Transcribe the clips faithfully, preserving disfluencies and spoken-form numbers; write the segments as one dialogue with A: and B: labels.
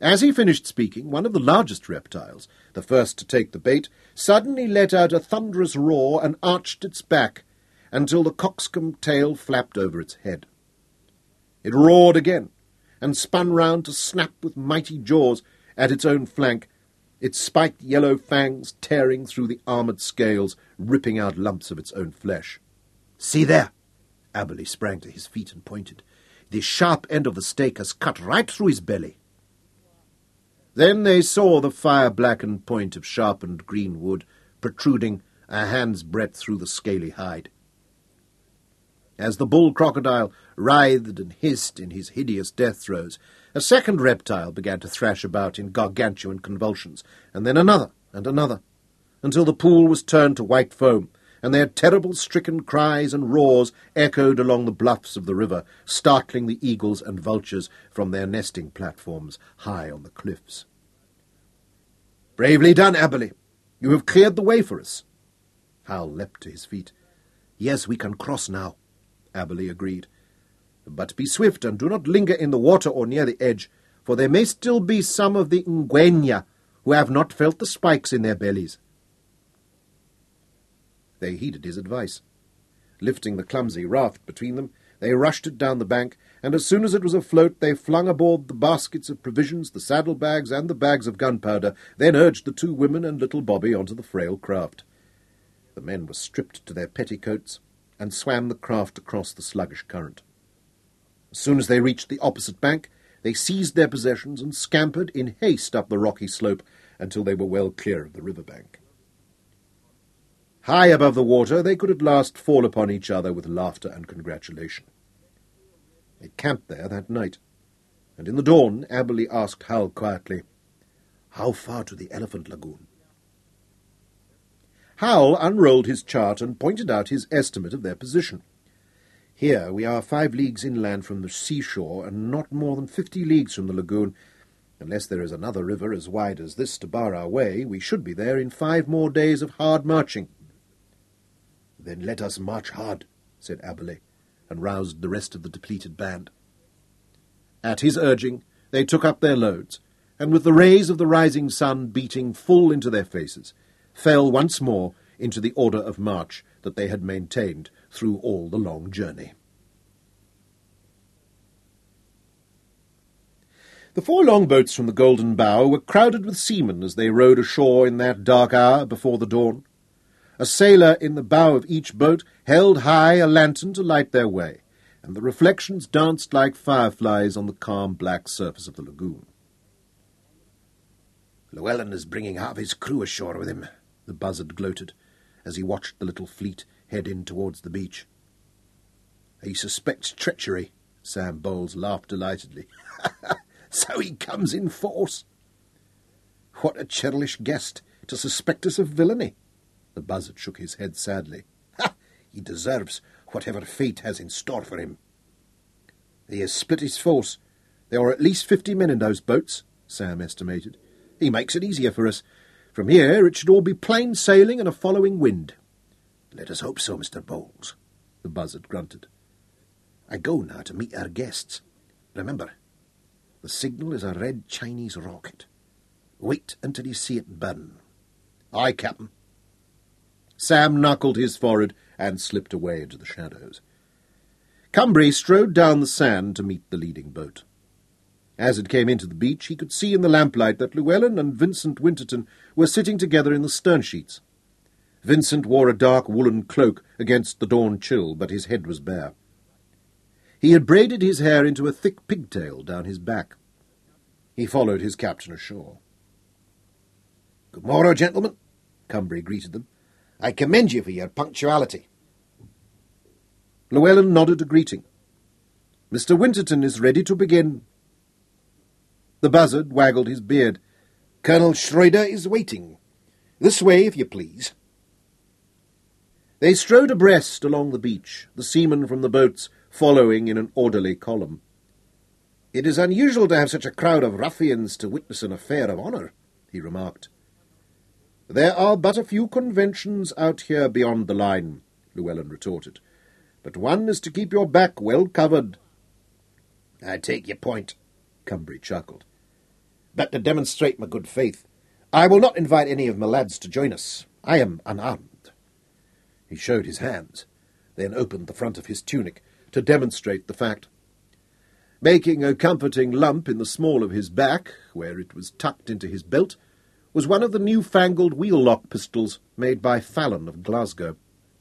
A: As he finished speaking, one of the largest reptiles, the first to take the bait, suddenly let out a thunderous roar and arched its back until the cockscomb tail flapped over its head. It roared again, and spun round to snap with mighty jaws at its own flank, its spiked yellow fangs tearing through the armoured scales, ripping out lumps of its own flesh. "See there!" Aberley sprang to his feet and pointed. "The sharp end of the stake has cut right through his belly." Then they saw the fire-blackened point of sharpened green wood protruding a hand's breadth through the scaly hide. As the bull-crocodile writhed and hissed in his hideous death-throes, a second reptile began to thrash about in gargantuan convulsions, and then another and another, until the pool was turned to white foam, and their terrible stricken cries and roars echoed along the bluffs of the river, startling the eagles and vultures from their nesting platforms high on the cliffs. "Bravely done, Aberley! You have cleared the way for us." Hal leapt to his feet. "Yes, we can cross now," Aberley agreed. "But be swift and do not linger in the water or near the edge, for there may still be some of the Ngwenya who have not felt the spikes in their bellies." They heeded his advice. Lifting the clumsy raft between them, they rushed it down the bank, and as soon as it was afloat they flung aboard the baskets of provisions, the saddle-bags, and the bags of gunpowder, then urged the two women and little Bobby onto the frail craft. The men were stripped to their petticoats and swam the craft across the sluggish current. As soon as they reached the opposite bank, they seized their possessions and scampered in haste up the rocky slope until they were well clear of the river-bank. High above the water, they could at last fall upon each other with laughter and congratulation. They camped there that night, and in the dawn Aberley asked Hal quietly, "How far to the Elephant Lagoon?" Hal unrolled his chart and pointed out his estimate of their position. "Here we are five leagues inland from the seashore, and not more than fifty leagues from the lagoon. Unless there is another river as wide as this to bar our way, we should be there in five more days of hard marching." "Then let us march hard," said Aberley, and roused the rest of the depleted band. At his urging, they took up their loads, and with the rays of the rising sun beating full into their faces, fell once more into the order of march that they had maintained through all the long journey. The four longboats from the Golden Bough were crowded with seamen as they rowed ashore in that dark hour before the dawn. A sailor in the bow of each boat held high a lantern to light their way, and the reflections danced like fireflies on the calm black surface of the lagoon. "Llewellyn is bringing half his crew ashore with him," the buzzard gloated, as he watched the little fleet head in towards the beach. "He suspects treachery," Sam Bowles laughed delightedly. "So he comes in force." "What a churlish guest, to suspect us of villainy!" The buzzard shook his head sadly. "Ha! He deserves whatever fate has in store for him." "He has split his force. There are at least fifty men in those boats," Sam estimated. "He makes it easier for us. From here it should all be plain sailing and a following wind." "Let us hope so, Mister Bowles," the buzzard grunted. "I go now to meet our guests. Remember, the signal is a red Chinese rocket. Wait until you see it burn." "Aye, Captain." Sam knuckled his forehead and slipped away into the shadows. Cumbry strode down the sand to meet the leading boat. As it came into the beach, he could see in the lamplight that Llewellyn and Vincent Winterton were sitting together in the stern-sheets. Vincent wore a dark woolen cloak against the dawn chill, but his head was bare. He had braided his hair into a thick pigtail down his back. He followed his captain ashore. "Good morrow, gentlemen," Cumbry greeted them. "I commend you for your punctuality." Llewellyn nodded a greeting. "Mister Winterton is ready to begin." The buzzard waggled his beard. "Colonel Schroeder is waiting. This way, if you please." They strode abreast along the beach, the seamen from the boats following in an orderly column. "It is unusual to have such a crowd of ruffians to witness an affair of honour," he remarked. "There are but a few conventions out here beyond the line," Llewellyn retorted. "But one is to keep your back well covered." "I take your point," Cumbry chuckled. But to demonstrate my good faith, I will not invite any of my lads to join us. I am unarmed. He showed his hands, then opened the front of his tunic to demonstrate the fact. Making a comforting lump in the small of his back, where it was tucked into his belt, was one of the new-fangled wheel-lock pistols made by Fallon of Glasgow.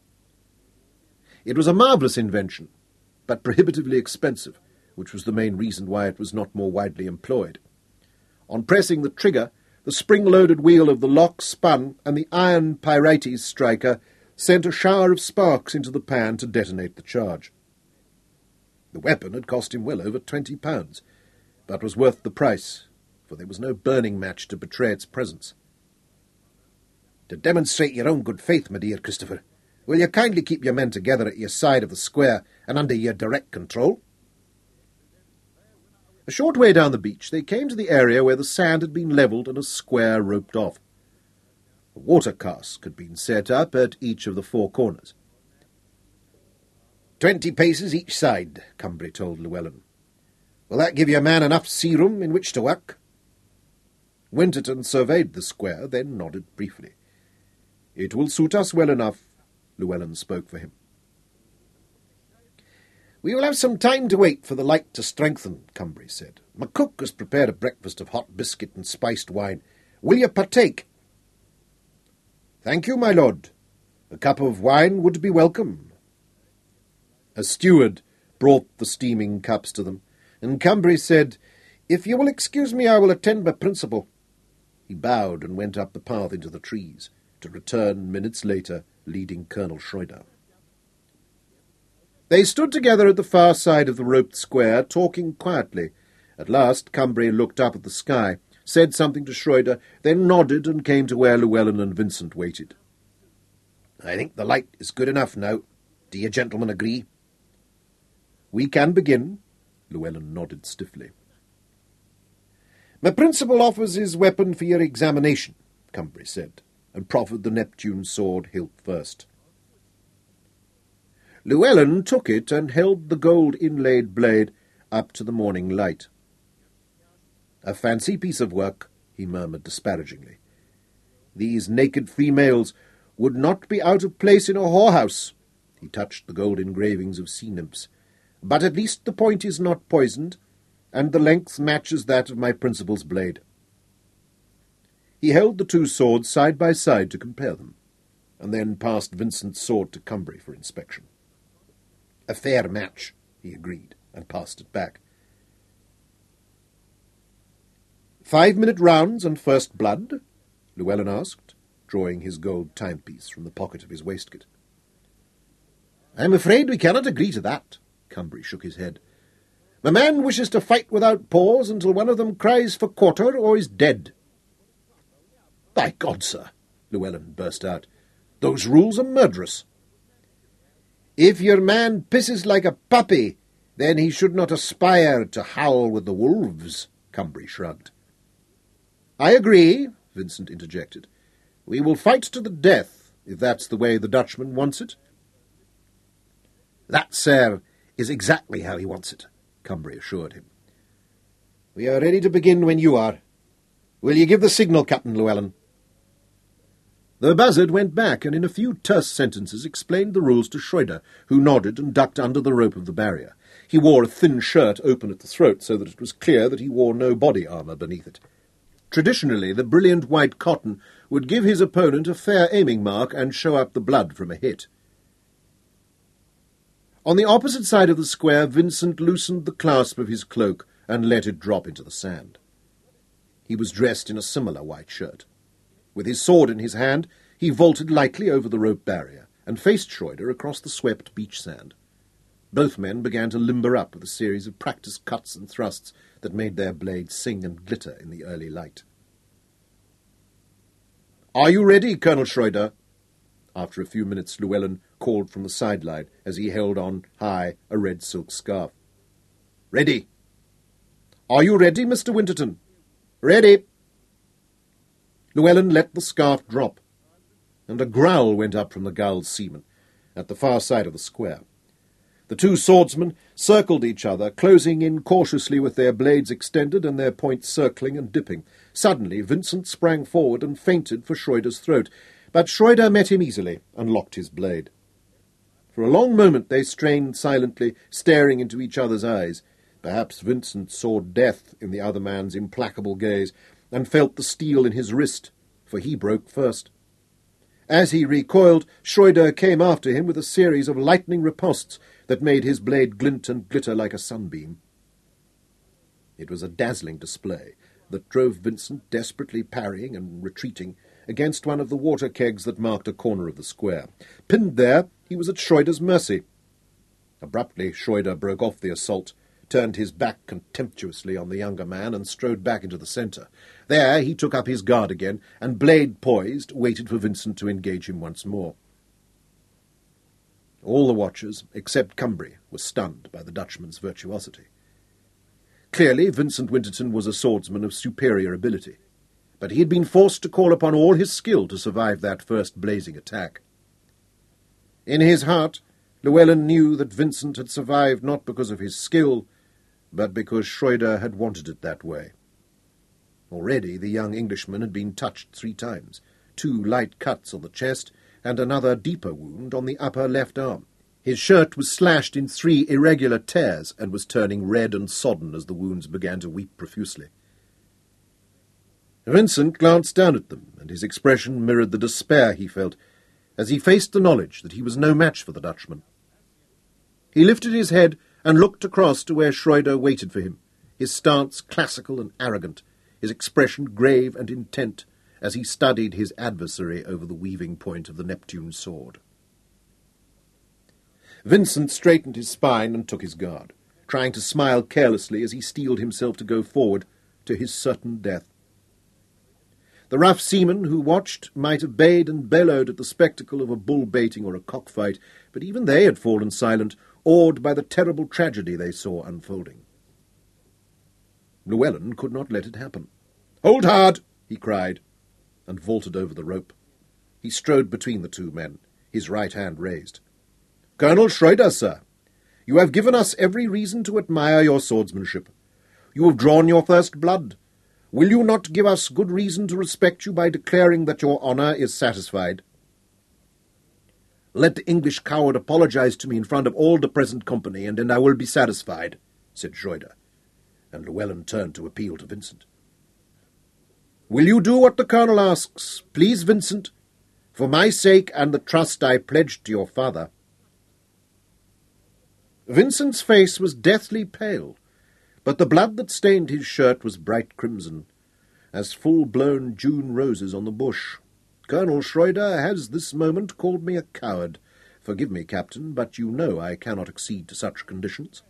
A: It was a marvellous invention, but prohibitively expensive, which was the main reason why it was not more widely employed. On pressing the trigger, the spring-loaded wheel of the lock spun, and the iron Pyrites striker sent a shower of sparks into the pan to detonate the charge. The weapon had cost him well over twenty pounds, but was worth the price, for there was no burning match to betray its presence. To demonstrate your own good faith, my dear Christopher, will you kindly keep your men together at your side of the square and under your direct control? A short way down the beach they came to the area where the sand had been levelled and a square roped off. A water cask had been set up at each of the four corners. Twenty paces each side, Cumbry told Llewellyn. Will that give your man enough sea room in which to work? Winterton surveyed the square, then nodded briefly. It will suit us well enough, Llewellyn spoke for him. We will have some time to wait for the light to strengthen, Cumbry said. My cook has prepared a breakfast of hot biscuit and spiced wine. Will you partake? Thank you, my lord. A cup of wine would be welcome. A steward brought the steaming cups to them, and Cumbry said, If you will excuse me, I will attend my principal. He bowed and went up the path into the trees, to return minutes later, leading Colonel Schroeder. They stood together at the far side of the roped square, talking quietly. At last Cumbry looked up at the sky, said something to Schroeder, then nodded and came to where Llewellyn and Vincent waited. I think the light is good enough now. Do you gentlemen agree? We can begin, Llewellyn nodded stiffly. My principal offers his weapon for your examination, Cumbry said, and proffered the Neptune sword hilt first. Llewellyn took it and held the gold-inlaid blade up to the morning light. A fancy piece of work, he murmured disparagingly. These naked females would not be out of place in a whorehouse. He touched the gold engravings of sea nymphs. But at least the point is not poisoned, and the length matches that of my principal's blade. He held the two swords side by side to compare them, and then passed Vincent's sword to Cumbry for inspection. A fair match, he agreed, and passed it back. Five-minute rounds and first blood? Llewellyn asked, drawing his gold timepiece from the pocket of his waistcoat. I am afraid we cannot agree to that, Cumbry shook his head. The man wishes to fight without pause until one of them cries for quarter or is dead. By God, sir, Llewellyn burst out, those rules are murderous. If your man pisses like a puppy, then he should not aspire to howl with the wolves, Cumbry shrugged. I agree, Vincent interjected. We will fight to the death, if that's the way the Dutchman wants it. That, sir, is exactly how he wants it, Cumbry assured him. We are ready to begin when you are. Will you give the signal, Captain Llewellyn? The buzzard went back and in a few terse sentences explained the rules to Schroeder, who nodded and ducked under the rope of the barrier. He wore a thin shirt open at the throat so that it was clear that he wore no body armour beneath it. Traditionally, the brilliant white cotton would give his opponent a fair aiming mark and show up the blood from a hit. On the opposite side of the square, Vincent loosened the clasp of his cloak and let it drop into the sand. He was dressed in a similar white shirt. With his sword in his hand, he vaulted lightly over the rope barrier and faced Schroeder across the swept beach sand. Both men began to limber up with a series of practice cuts and thrusts that made their blades sing and glitter in the early light. "Are you ready, Colonel Schroeder?" After a few minutes, Llewellyn called from the sideline as he held on high a red silk scarf. "Ready." "Are you ready, Mister Winterton?" "Ready." Llewellyn let the scarf drop, and a growl went up from the gulled seaman at the far side of the square. The The two swordsmen circled each other, closing in cautiously with their blades extended and their points circling and dipping. Suddenly Vincent sprang forward and feinted for Schreuder's throat, but Schreuder met him easily and locked his blade. For a long moment they strained silently, staring into each other's eyes. Perhaps Vincent saw death in the other man's implacable gaze, and felt the steel in his wrist, for he broke first. As he recoiled, Schreuder came after him with a series of lightning ripostes that made his blade glint and glitter like a sunbeam. It was a dazzling display that drove Vincent desperately parrying and retreating against one of the water kegs that marked a corner of the square. Pinned there, he was at Schreuder's mercy. Abruptly, Schreuder broke off the assault, turned his back contemptuously on the younger man, and strode back into the centre. There he took up his guard again, and, blade poised, waited for Vincent to engage him once more. All the watchers, except Cumbry, were stunned by the Dutchman's virtuosity. Clearly, Vincent Winterton was a swordsman of superior ability, but he had been forced to call upon all his skill to survive that first blazing attack. In his heart, Llewellyn knew that Vincent had survived not because of his skill, but because Schreuder had wanted it that way. Already the young Englishman had been touched three times, two light cuts on the chest, and another deeper wound on the upper left arm. His shirt was slashed in three irregular tears and was turning red and sodden as the wounds began to weep profusely. Vincent glanced down at them, and his expression mirrored the despair he felt as he faced the knowledge that he was no match for the Dutchman. He lifted his head and looked across to where Schreuder waited for him, his stance classical and arrogant, his expression grave and intent, as he studied his adversary over the weaving point of the Neptune sword. Vincent straightened his spine and took his guard, trying to smile carelessly as he steeled himself to go forward to his certain death. The rough seamen who watched might have bayed and bellowed at the spectacle of a bull-baiting or a cockfight, but even they had fallen silent, awed by the terrible tragedy they saw unfolding. Llewellyn could not let it happen. "Hold hard!" he cried, and vaulted over the rope. He strode between the two men, his right hand raised. "Colonel Schreuder, sir, you have given us every reason to admire your swordsmanship. You have drawn your first blood. Will you not give us good reason to respect you by declaring that your honour is satisfied?" "Let the English coward apologize to me in front of all the present company, and then I will be satisfied," said Schreuder, and Llewellyn turned to appeal to Vincent. "Will you do what the colonel asks, please, Vincent, for my sake and the trust I pledged to your father?" Vincent's face was deathly pale, but the blood that stained his shirt was bright crimson, as full-blown June roses on the bush. "Colonel Schreuder has this moment called me a coward. Forgive me, Captain, but you know I cannot accede to such conditions."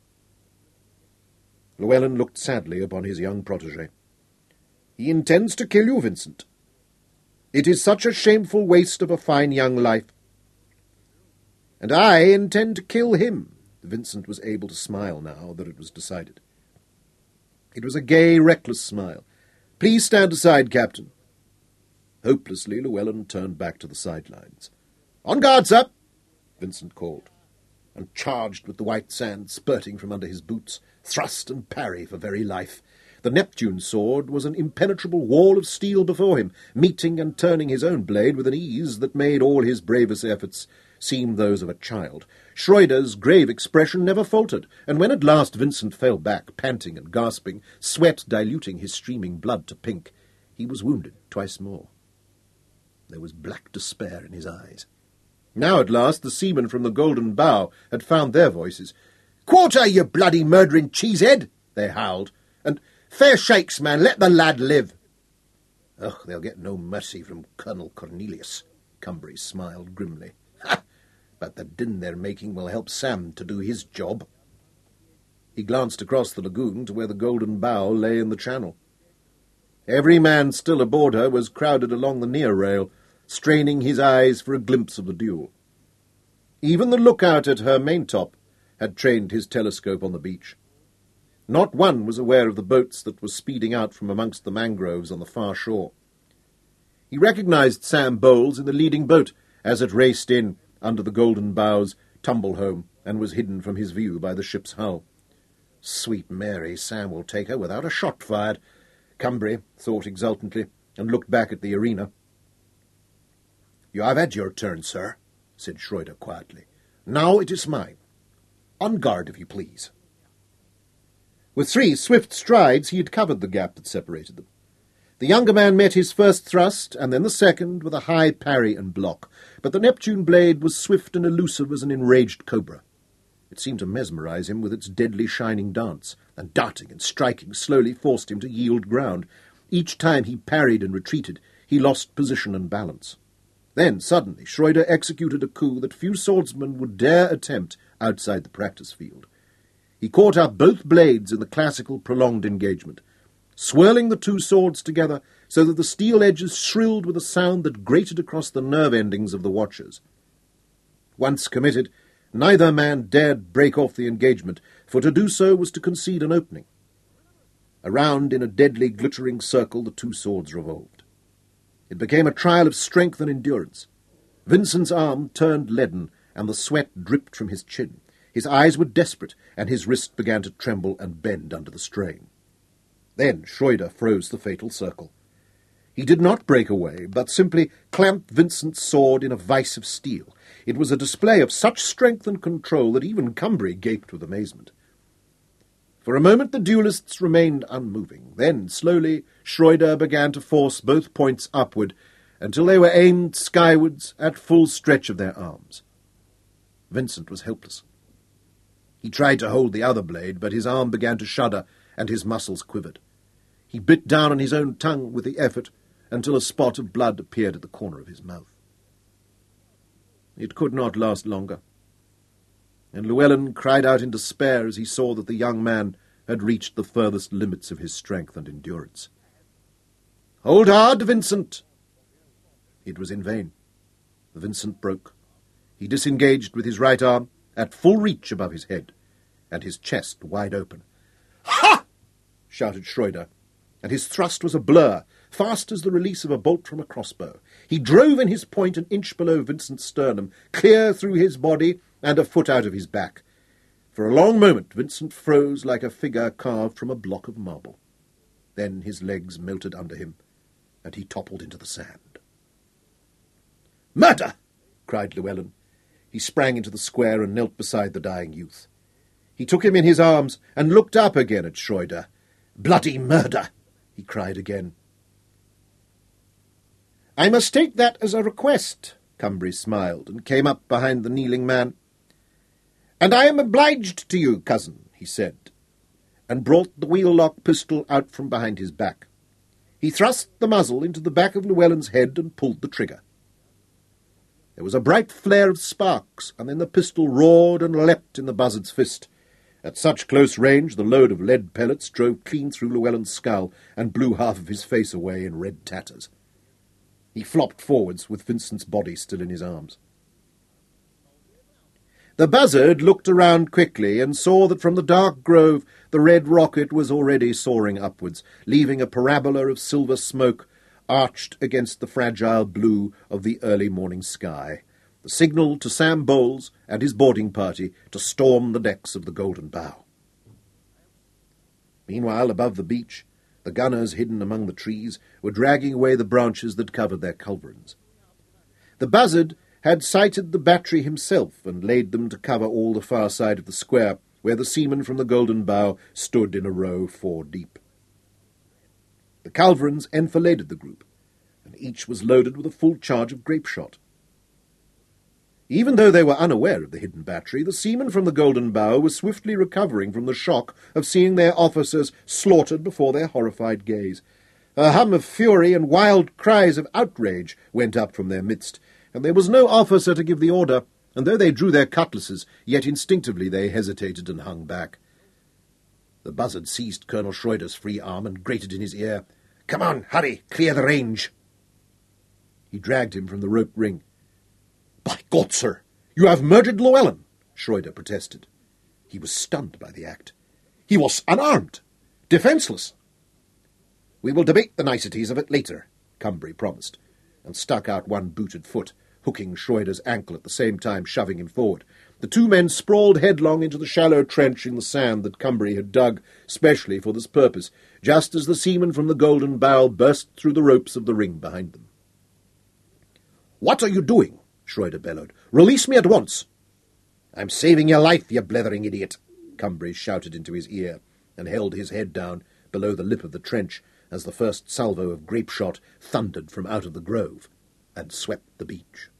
A: Llewellyn looked sadly upon his young protégé. "He intends to kill you, Vincent. It is such a shameful waste of a fine young life." "And I intend to kill him." Vincent was able to smile now that it was decided. It was a gay, reckless smile. "Please stand aside, Captain." Hopelessly, Llewellyn turned back to the sidelines. "On guard, sir!" Vincent called, and charged with the white sand spurting from under his boots, thrust and parry for very life. The Neptune sword was an impenetrable wall of steel before him, meeting and turning his own blade with an ease that made all his bravest efforts seem those of a child. Schreuder's grave expression never faltered, and when at last Vincent fell back, panting and gasping, sweat diluting his streaming blood to pink, he was wounded twice more. There was black despair in his eyes. Now at last the seamen from the Golden Bough had found their voices. "Quarter, you bloody murdering cheesehead!" they howled, and "Fair shakes, man, let the lad live!" "Ugh, they'll get no mercy from Colonel Cornelius," Cumbry smiled grimly. "Ha! But the din they're making will help Sam to do his job." He glanced across the lagoon to where the Golden Bough lay in the channel. Every man still aboard her was crowded along the near rail, straining his eyes for a glimpse of the duel. Even the lookout at her maintop had trained his telescope on the beach. Not one was aware of the boats that were speeding out from amongst the mangroves on the far shore. He recognized Sam Bowles in the leading boat as it raced in under the Golden Bough's tumble home and was hidden from his view by the ship's hull. Sweet Mary, Sam will take her without a shot fired, Cumbry thought exultantly, and looked back at the arena. You have had your turn, sir, said Schroeder quietly. Now it is mine. On guard, if you please. With three swift strides he had covered the gap that separated them. The younger man met his first thrust, and then the second, with a high parry and block, but the Neptune blade was swift and elusive as an enraged cobra. It seemed to mesmerize him with its deadly shining dance, and darting and striking slowly forced him to yield ground. Each time he parried and retreated, he lost position and balance. Then, suddenly, Schroeder executed a coup that few swordsmen would dare attempt outside the practice field. He caught up both blades in the classical prolonged engagement, swirling the two swords together so that the steel edges shrilled with a sound that grated across the nerve endings of the watchers. Once committed, neither man dared break off the engagement, for to do so was to concede an opening. Around in a deadly glittering circle the two swords revolved. It became a trial of strength and endurance. Vincent's arm turned leaden, and the sweat dripped from his chin. His eyes were desperate, and his wrist began to tremble and bend under the strain. Then Schroeder froze the fatal circle. He did not break away, but simply clamped Vincent's sword in a vice of steel. It was a display of such strength and control that even Cumbry gaped with amazement. For a moment the duellists remained unmoving. Then, slowly, Schroeder began to force both points upward until they were aimed skywards at full stretch of their arms. Vincent was helpless. He tried to hold the other blade, but his arm began to shudder and his muscles quivered. He bit down on his own tongue with the effort until a spot of blood appeared at the corner of his mouth. It could not last longer, and Llewellyn cried out in despair as he saw that the young man had reached the furthest limits of his strength and endurance. "Hold hard, Vincent!" It was in vain. Vincent broke. He disengaged with his right arm, at full reach above his head, and his chest wide open. "Ha!" shouted Schroeder, and his thrust was a blur, fast as the release of a bolt from a crossbow. He drove in his point an inch below Vincent's sternum, clear through his body and a foot out of his back. For a long moment Vincent froze like a figure carved from a block of marble. Then his legs melted under him, and he toppled into the sand. "Murder!" cried Llewellyn. He sprang into the square and knelt beside the dying youth. He took him in his arms and looked up again at Schroeder. "Bloody murder!" he cried again. "I must take that as a request," Cumbry smiled, and came up behind the kneeling man. "And I am obliged to you, cousin," he said, and brought the wheel-lock pistol out from behind his back. He thrust the muzzle into the back of Llewellyn's head and pulled the trigger. There was a bright flare of sparks, and then the pistol roared and leapt in the buzzard's fist. At such close range the load of lead pellets drove clean through Llewellyn's skull and blew half of his face away in red tatters. He flopped forwards with Vincent's body still in his arms. The buzzard looked around quickly and saw that from the dark grove the red rocket was already soaring upwards, leaving a parabola of silver smoke arched against the fragile blue of the early morning sky, the signal to Sam Bowles and his boarding party to storm the decks of the Golden Bough. Meanwhile, above the beach, the gunners hidden among the trees were dragging away the branches that covered their culverins. The buzzard had sighted the battery himself and laid them to cover all the far side of the square, where the seamen from the Golden Bough stood in a row four deep. The culverins enfiladed the group, and each was loaded with a full charge of grape-shot. Even though they were unaware of the hidden battery, the seamen from the Golden Bough were swiftly recovering from the shock of seeing their officers slaughtered before their horrified gaze. A hum of fury and wild cries of outrage went up from their midst, and there was no officer to give the order, and though they drew their cutlasses, yet instinctively they hesitated and hung back. The buzzard seized Colonel Schroeder's free arm and grated in his ear. "Come on, hurry, clear the range." He dragged him from the rope ring. "By God, sir, you have murdered Llewellyn," Schroeder protested. He was stunned by the act. "He was unarmed, defenceless." "We will debate the niceties of it later," Cumbry promised, and stuck out one booted foot. hooking Schroeder's ankle at the same time shoving him forward. The two men sprawled headlong into the shallow trench in the sand that Cumbery had dug specially for this purpose, just as the seaman from the Golden Bough burst through the ropes of the ring behind them. "What are you doing?" Schroeder bellowed. "Release me at once!" "I'm saving your life, you blethering idiot!" Cumbery shouted into his ear, and held his head down below the lip of the trench as the first salvo of grape shot thundered from out of the grove and swept the beach.